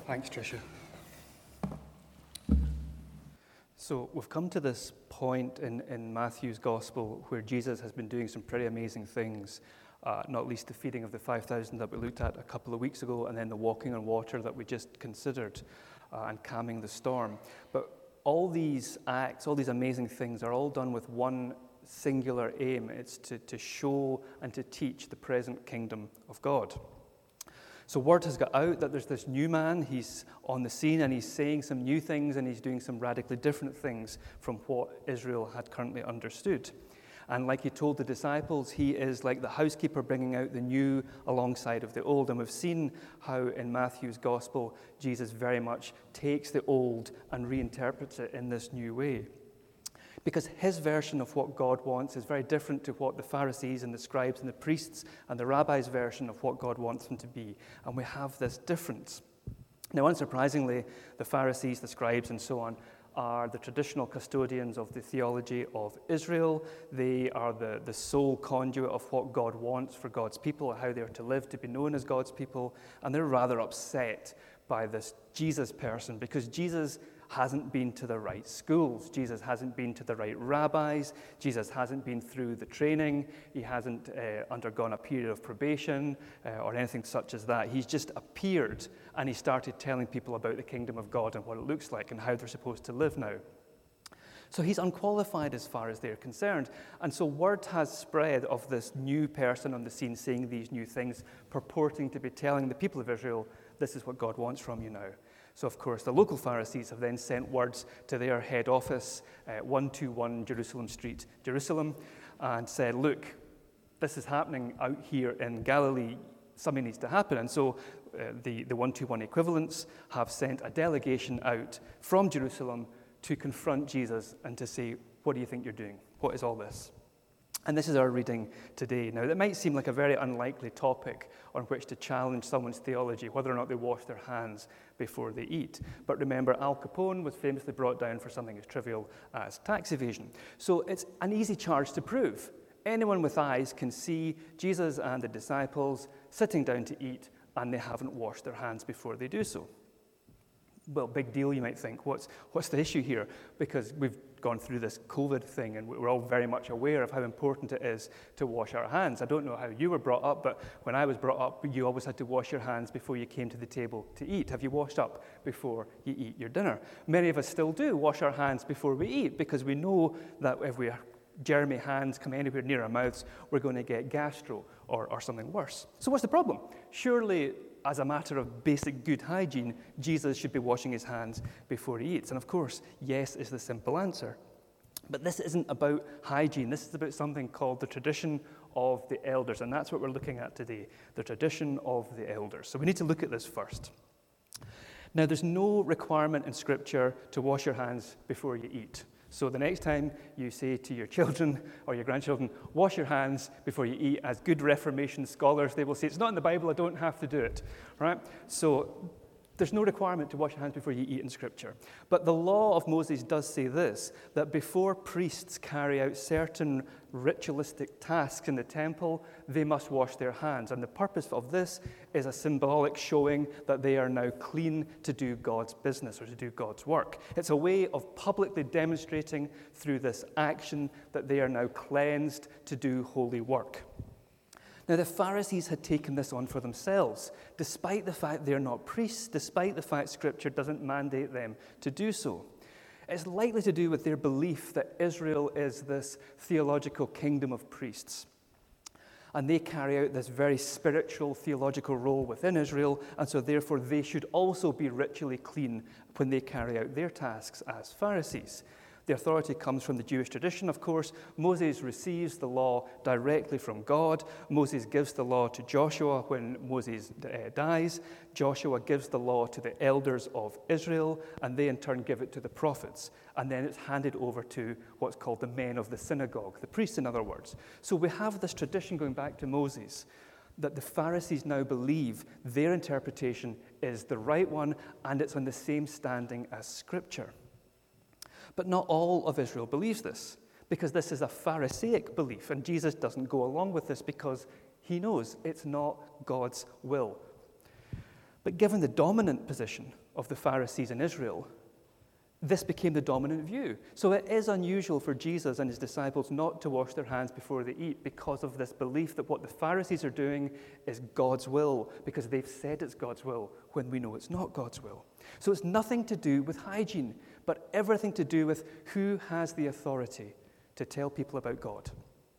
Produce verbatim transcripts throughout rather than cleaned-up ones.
Thanks, Tricia. So we've come to this point in, in Matthew's Gospel where Jesus has been doing some pretty amazing things, uh, not least the feeding of the five thousand that we looked at a couple of weeks ago, and then the walking on water that we just considered, uh, and calming the storm. But all these acts, all these amazing things are all done with one singular aim. It's to, to show and to teach the present kingdom of God. So word has got out that there's this new man, he's on the scene and he's saying some new things and he's doing some radically different things from what Israel had currently understood. And like he told the disciples, he is like the housekeeper bringing out the new alongside of the old. And we've seen how in Matthew's gospel, Jesus very much takes the old and reinterprets it in this new way. Because his version of what God wants is very different to what the Pharisees and the scribes and the priests and the rabbis' version of what God wants them to be. And we have this difference. Now, unsurprisingly, the Pharisees, the scribes, and so on are the traditional custodians of the theology of Israel. They are the, the sole conduit of what God wants for God's people, how they are to live to be known as God's people. And they're rather upset by this Jesus person because Jesus hasn't been to the right schools. Jesus hasn't been to the right rabbis. Jesus hasn't been through the training. He hasn't uh, undergone a period of probation uh, or anything such as that. He's just appeared and he started telling people about the kingdom of God and what it looks like and how they're supposed to live now. So he's unqualified as far as they're concerned. And so word has spread of this new person on the scene saying these new things, purporting to be telling the people of Israel, this is what God wants from you now. So, of course, the local Pharisees have then sent words to their head office, uh, one twenty-one Jerusalem Street, Jerusalem, and said, look, this is happening out here in Galilee. Something needs to happen. And so uh, the, the one twenty-one equivalents have sent a delegation out from Jerusalem to confront Jesus and to say, what do you think you're doing? What is all this? And this is our reading today. Now, that might seem like a very unlikely topic on which to challenge someone's theology, whether or not they wash their hands before they eat. But remember, Al Capone was famously brought down for something as trivial as tax evasion. So it's an easy charge to prove. Anyone with eyes can see Jesus and the disciples sitting down to eat, and they haven't washed their hands before they do so. Well, big deal, you might think. What's what's the issue here? Because we've gone through this COVID thing, and we're all very much aware of how important it is to wash our hands. I don't know how you were brought up, but when I was brought up, you always had to wash your hands before you came to the table to eat. Have you washed up before you eat your dinner? Many of us still do wash our hands before we eat, because we know that if we germy hands come anywhere near our mouths, we're going to get gastro or, or something worse. So what's the problem? Surely, as a matter of basic good hygiene, Jesus should be washing his hands before he eats. And of course, yes is the simple answer. But this isn't about hygiene. This is about something called the tradition of the elders. And that's what we're looking at today, the tradition of the elders. So we need to look at this first. Now, there's no requirement in Scripture to wash your hands before you eat. So the next time you say to your children or your grandchildren, wash your hands before you eat, as good Reformation scholars, they will say, it's not in the Bible, I don't have to do it, right? So there's no requirement to wash your hands before you eat in Scripture. But the law of Moses does say this, that before priests carry out certain ritualistic tasks in the temple, they must wash their hands. And the purpose of this is a symbolic showing that they are now clean to do God's business or to do God's work. It's a way of publicly demonstrating through this action that they are now cleansed to do holy work. Now, the Pharisees had taken this on for themselves, despite the fact they're not priests, despite the fact Scripture doesn't mandate them to do so. It's likely to do with their belief that Israel is this theological kingdom of priests. And they carry out this very spiritual theological role within Israel, and so therefore they should also be ritually clean when they carry out their tasks as Pharisees. The authority comes from the Jewish tradition, of course. Moses receives the law directly from God. Moses gives the law to Joshua when Moses uh, dies. Joshua gives the law to the elders of Israel, and they in turn give it to the prophets. And then it's handed over to what's called the men of the synagogue, the priests, in other words. So we have this tradition going back to Moses, that the Pharisees now believe their interpretation is the right one, and it's on the same standing as Scripture. But not all of Israel believes this, because this is a Pharisaic belief, and Jesus doesn't go along with this because he knows it's not God's will. But given the dominant position of the Pharisees in Israel, this became the dominant view. So it is unusual for Jesus and his disciples not to wash their hands before they eat because of this belief that what the Pharisees are doing is God's will, because they've said it's God's will when we know it's not God's will. So it's nothing to do with hygiene, but everything to do with who has the authority to tell people about God.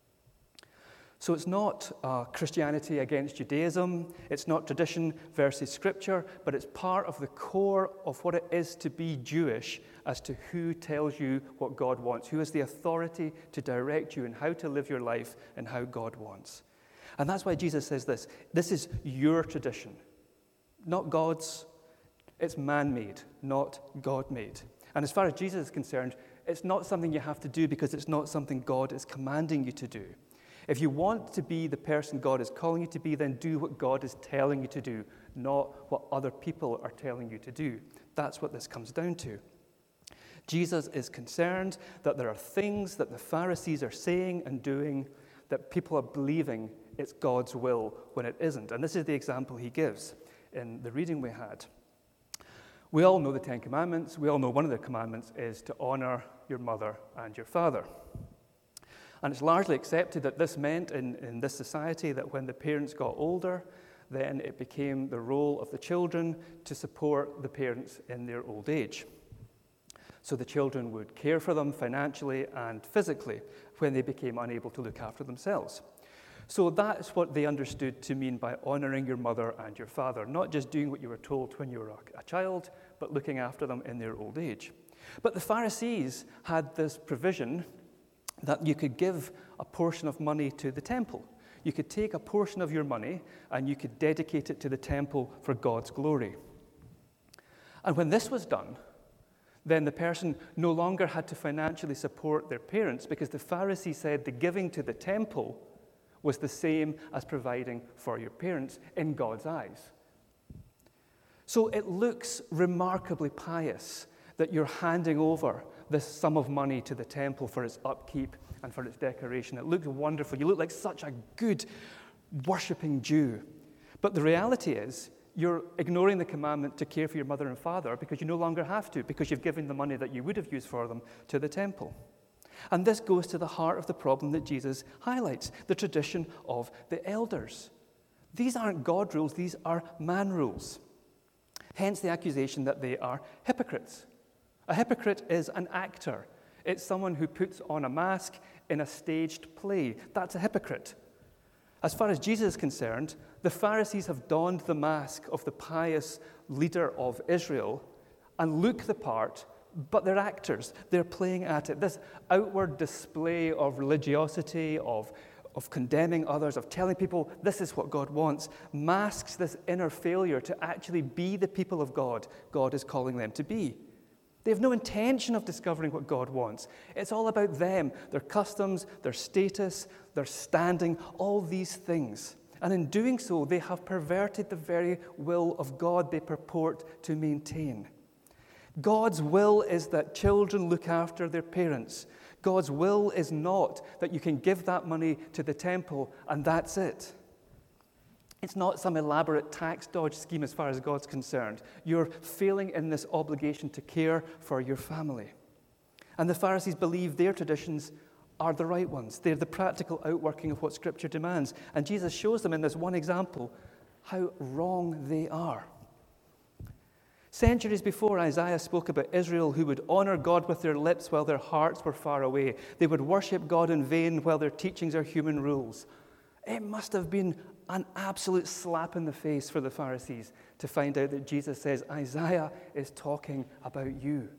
So it's not uh, Christianity against Judaism, it's not tradition versus scripture, but it's part of the core of what it is to be Jewish as to who tells you what God wants, who has the authority to direct you in how to live your life and how God wants. And that's why Jesus says this, this is your tradition, not God's. It's man-made, not God-made. And as far as Jesus is concerned, it's not something you have to do because it's not something God is commanding you to do. If you want to be the person God is calling you to be, then do what God is telling you to do, not what other people are telling you to do. That's what this comes down to. Jesus is concerned that there are things that the Pharisees are saying and doing that people are believing it's God's will when it isn't. And this is the example he gives in the reading we had. We all know the Ten Commandments. We all know one of the commandments is to honor your mother and your father. And it's largely accepted that this meant in, in this society that when the parents got older, then it became the role of the children to support the parents in their old age. So the children would care for them financially and physically when they became unable to look after themselves. So that's what they understood to mean by honoring your mother and your father, not just doing what you were told when you were a, a child, but looking after them in their old age. But the Pharisees had this provision that you could give a portion of money to the temple. You could take a portion of your money and you could dedicate it to the temple for God's glory. And when this was done, then the person no longer had to financially support their parents because the Pharisees said the giving to the temple was the same as providing for your parents in God's eyes. So it looks remarkably pious that you're handing over this sum of money to the temple for its upkeep and for its decoration. It looks wonderful. You look like such a good worshipping Jew. But the reality is, you're ignoring the commandment to care for your mother and father because you no longer have to, because you've given the money that you would have used for them to the temple. And this goes to the heart of the problem that Jesus highlights, the tradition of the elders. These aren't God rules, these are man rules. Hence the accusation that they are hypocrites. A hypocrite is an actor. It's someone who puts on a mask in a staged play. That's a hypocrite. As far as Jesus is concerned, the Pharisees have donned the mask of the pious leader of Israel and look the part, but they're actors. They're playing at it. This outward display of religiosity, of, of condemning others, of telling people this is what God wants, masks this inner failure to actually be the people of God God is calling them to be. They have no intention of discovering what God wants. It's all about them, their customs, their status, their standing, all these things. And in doing so, they have perverted the very will of God they purport to maintain. God's will is that children look after their parents. God's will is not that you can give that money to the temple and that's it. It's not some elaborate tax dodge scheme as far as God's concerned. You're failing in this obligation to care for your family. And the Pharisees believe their traditions are the right ones. They're the practical outworking of what Scripture demands. And Jesus shows them in this one example how wrong they are. Centuries before, Isaiah spoke about Israel who would honor God with their lips while their hearts were far away. They would worship God in vain while their teachings are human rules. It must have been an absolute slap in the face for the Pharisees to find out that Jesus says, Isaiah is talking about you.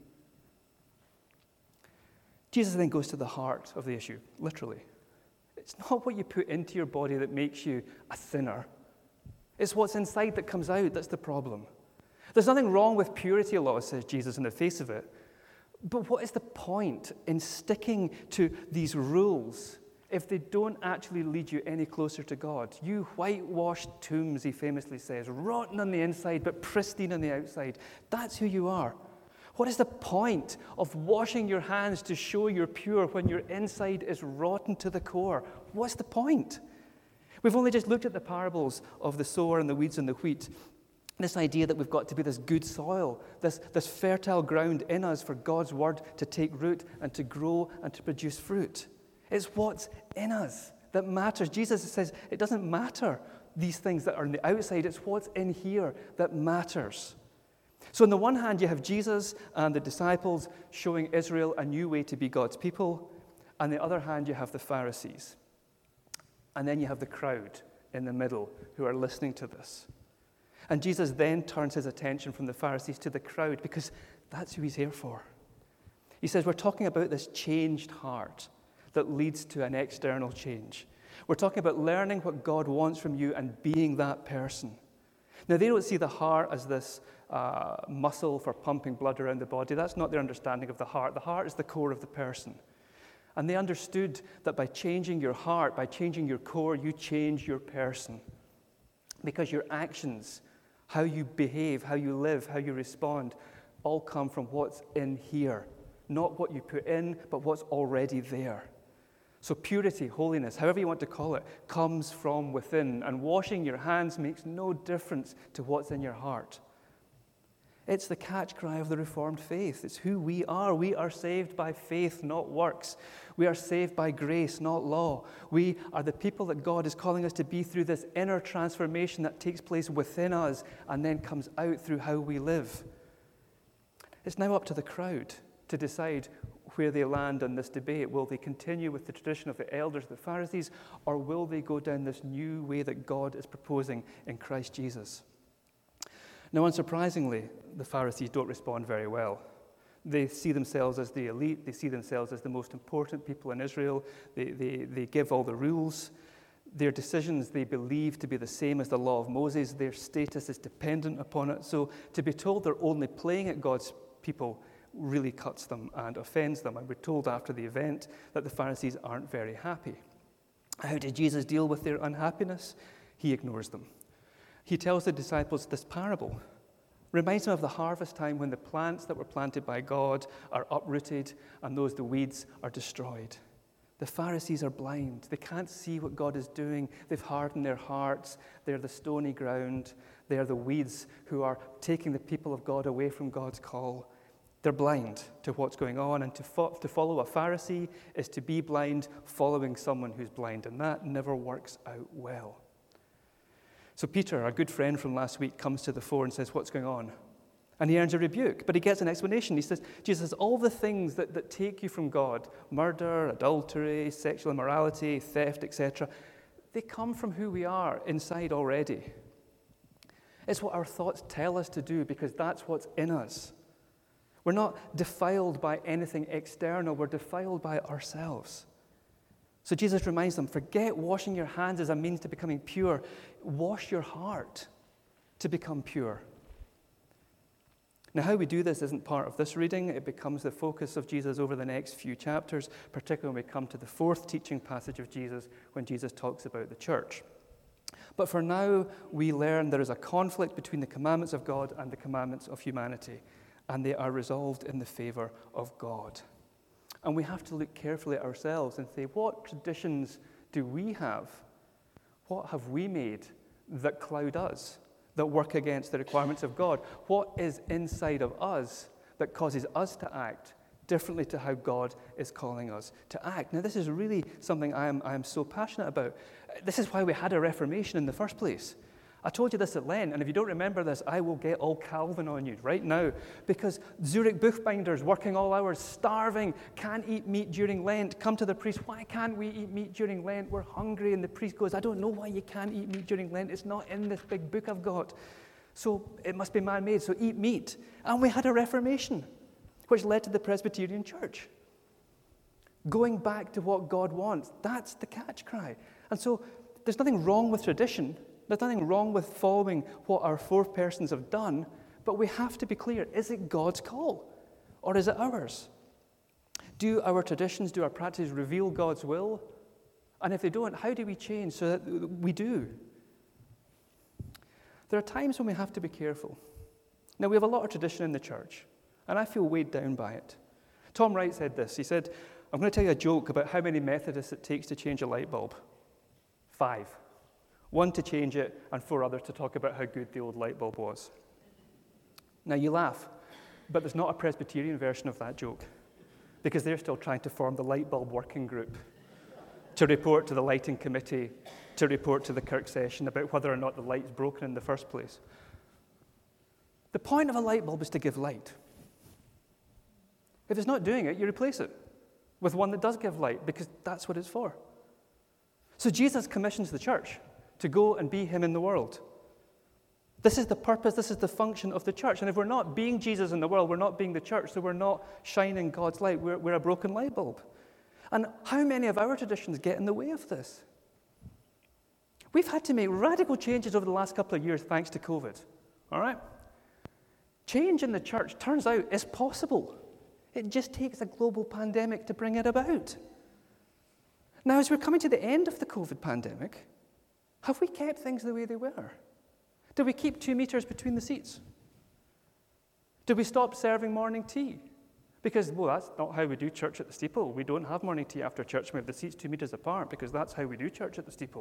Jesus then goes to the heart of the issue, literally. It's not what you put into your body that makes you a sinner. It's what's inside that comes out that's the problem. There's nothing wrong with purity law, says Jesus in the face of it. But what is the point in sticking to these rules if they don't actually lead you any closer to God? You whitewashed tombs, he famously says, rotten on the inside but pristine on the outside. That's who you are. What is the point of washing your hands to show you're pure when your inside is rotten to the core? What's the point? We've only just looked at the parables of the sower and the weeds and the wheat. This idea that we've got to be this good soil, this, this fertile ground in us for God's word to take root and to grow and to produce fruit. It's what's in us that matters. Jesus says it doesn't matter these things that are on the outside, it's what's in here that matters. So on the one hand, you have Jesus and the disciples showing Israel a new way to be God's people. On the other hand, you have the Pharisees. And then you have the crowd in the middle who are listening to this. And Jesus then turns his attention from the Pharisees to the crowd because that's who he's here for. He says, we're talking about this changed heart that leads to an external change. We're talking about learning what God wants from you and being that person. Now, they don't see the heart as this uh, muscle for pumping blood around the body. That's not their understanding of the heart. The heart is the core of the person. And they understood that by changing your heart, by changing your core, you change your person. Because your actions, how you behave, how you live, how you respond, all come from what's in here. Not what you put in, but what's already there. So purity, holiness, however you want to call it, comes from within. And washing your hands makes no difference to what's in your heart. It's the catch cry of the Reformed faith. It's who we are. We are saved by faith, not works. We are saved by grace, not law. We are the people that God is calling us to be through this inner transformation that takes place within us and then comes out through how we live. It's now up to the crowd to decide where they land on this debate. Will they continue with the tradition of the elders, the Pharisees, or will they go down this new way that God is proposing in Christ Jesus? Now, unsurprisingly, the Pharisees don't respond very well. They see themselves as the elite. They see themselves as the most important people in Israel. They, they, they give all the rules. Their decisions they believe to be the same as the law of Moses. Their status is dependent upon it. So to be told they're only playing at God's people really cuts them and offends them. And we're told after the event that the Pharisees aren't very happy. How did Jesus deal with their unhappiness? He ignores them. He tells the disciples this parable. Reminds them of the harvest time when the plants that were planted by God are uprooted and those, the weeds, are destroyed. The Pharisees are blind. They can't see what God is doing. They've hardened their hearts. They're the stony ground. They are the weeds who are taking the people of God away from God's call. They're blind to what's going on, and to, fo- to follow a Pharisee is to be blind following someone who's blind, and that never works out well. So Peter, our good friend from last week, comes to the fore and says, what's going on? And he earns a rebuke, but he gets an explanation. He says, Jesus, all the things that, that take you from God, murder, adultery, sexual immorality, theft, et cetera, they come from who we are inside already. It's what our thoughts tell us to do because that's what's in us. We're not defiled by anything external. We're defiled by ourselves. So Jesus reminds them, forget washing your hands as a means to becoming pure. Wash your heart to become pure. Now, how we do this isn't part of this reading. It becomes the focus of Jesus over the next few chapters, particularly when we come to the fourth teaching passage of Jesus, when Jesus talks about the church. But for now, we learn there is a conflict between the commandments of God and the commandments of humanity, and they are resolved in the favor of God. And we have to look carefully at ourselves and say, what traditions do we have? What have we made that cloud us, that work against the requirements of God? What is inside of us that causes us to act differently to how God is calling us to act? Now, this is really something I am, I am so passionate about. This is why we had a Reformation in the first place. I told you this at Lent, and if you don't remember this, I will get all Calvin on you right now, because Zurich bookbinders working all hours, starving, can't eat meat during Lent, come to the priest, why can't we eat meat during Lent? We're hungry. And the priest goes, I don't know why you can't eat meat during Lent. It's not in this big book I've got. So it must be man-made, so eat meat. And we had a Reformation, which led to the Presbyterian Church. Going back to what God wants, that's the catch cry. And so there's nothing wrong with tradition. There's nothing wrong with following what our forepersons have done, but we have to be clear, is it God's call or is it ours? Do our traditions, do our practices reveal God's will? And if they don't, how do we change so that we do? There are times when we have to be careful. Now, we have a lot of tradition in the church, and I feel weighed down by it. Tom Wright said this. He said, I'm going to tell you a joke about how many Methodists it takes to change a light bulb. Five. one to change it, and four others to talk about how good the old light bulb was. Now, you laugh, but there's not a Presbyterian version of that joke, because they're still trying to form the light bulb working group to report to the lighting committee, to report to the Kirk session about whether or not the light's broken in the first place. The point of a light bulb is to give light. If it's not doing it, you replace it with one that does give light, because that's what it's for. So Jesus commissions the church to go and be him in the world. This is the purpose, this is the function of the church. And if we're not being Jesus in the world, we're not being the church, so we're not shining God's light. We're, we're a broken light bulb. And how many of our traditions get in the way of this? We've had to make radical changes over the last couple of years thanks to COVID. All right? Change in the church, turns out, is possible. It just takes a global pandemic to bring it about. Now, as we're coming to the end of the COVID pandemic, have we kept things the way they were? Did we keep two meters between the seats? Did we stop serving morning tea? Because, well, that's not how we do church at the steeple. We don't have morning tea after church. We have the seats two meters apart, because that's how we do church at the steeple.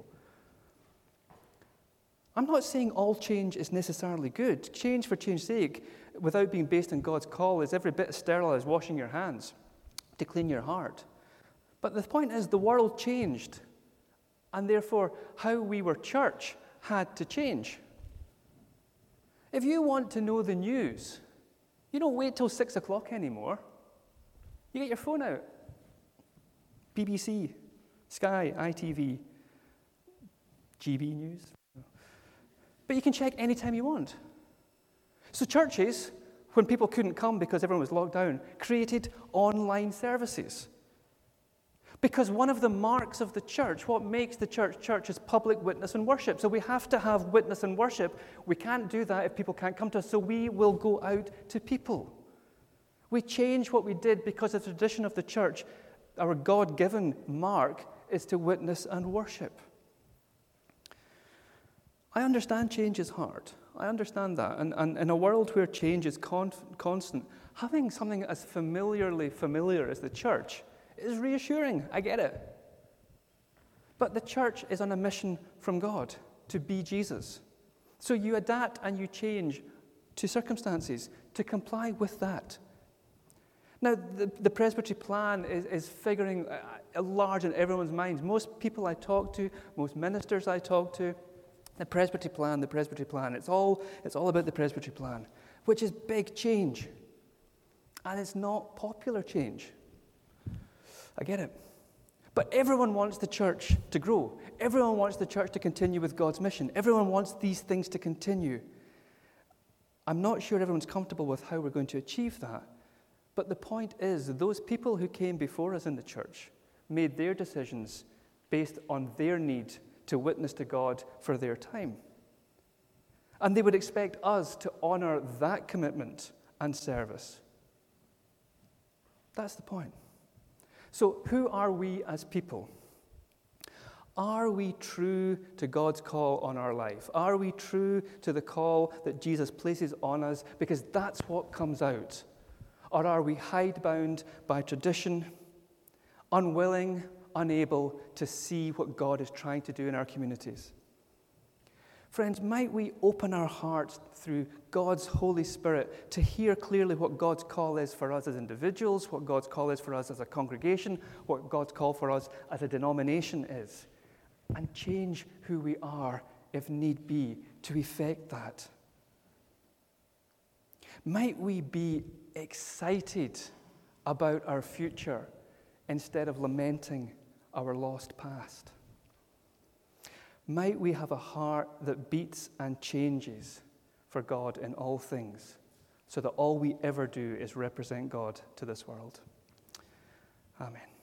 I'm not saying all change is necessarily good. Change for change's sake, without being based on God's call, is every bit as sterile as washing your hands to clean your heart. But the point is, the world changed, and therefore how we were church had to change. If you want to know the news, you don't wait till six o'clock anymore. You get your phone out. B B C, Sky, I T V, G B News. But you can check anytime you want. So churches, when people couldn't come because everyone was locked down, created online services. Because one of the marks of the church, what makes the church church, is public witness and worship. So we have to have witness and worship. We can't do that if people can't come to us, so we will go out to people. We change what we did because the tradition of the church, our God-given mark, is to witness and worship. I understand change is hard. I understand that. And, and in a world where change is con- constant, having something as familiarly familiar as the church is reassuring. I get it. But the church is on a mission from God to be Jesus. So you adapt and you change to circumstances to comply with that. Now, the, the presbytery plan is, is figuring uh, large in everyone's minds. Most people I talk to, most ministers I talk to, the presbytery plan, the presbytery plan. It's all, it's all about the presbytery plan, which is big change. And it's not popular change. I get it. But everyone wants the church to grow. Everyone wants the church to continue with God's mission. Everyone wants these things to continue. I'm not sure everyone's comfortable with how we're going to achieve that. But the point is, those people who came before us in the church made their decisions based on their need to witness to God for their time. And they would expect us to honor that commitment and service. That's the point. So who are we as people? Are we true to God's call on our life? Are we true to the call that Jesus places on us? Because that's what comes out. Or are we hidebound by tradition, unwilling, unable to see what God is trying to do in our communities? Friends, might we open our hearts through God's Holy Spirit to hear clearly what God's call is for us as individuals, what God's call is for us as a congregation, what God's call for us as a denomination is, and change who we are, if need be, to effect that. Might we be excited about our future instead of lamenting our lost past? Might we have a heart that beats and changes for God in all things, so that all we ever do is represent God to this world. Amen.